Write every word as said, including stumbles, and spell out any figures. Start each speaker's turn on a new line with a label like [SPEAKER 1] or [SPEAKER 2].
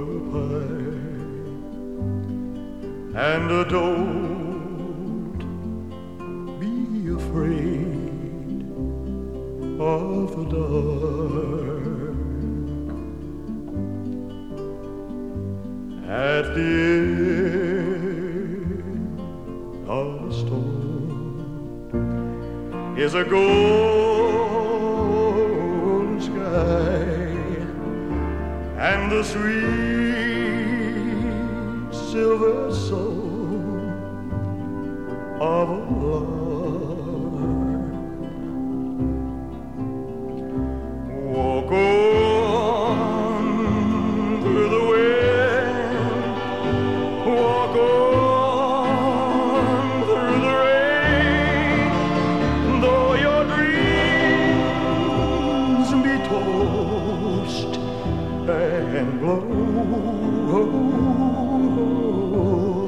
[SPEAKER 1] pie, and don't be afraid of the dark. At the end of the storm is a golden sky, and the sweet silver soul of a lark. Walk on through the wind, walk on through the rain, though your dreams be tossed and blow.